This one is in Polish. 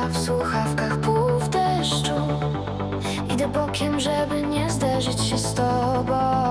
a w słuchawkach pół w deszczu. Idę bokiem, żeby nie zderzyć się z tobą.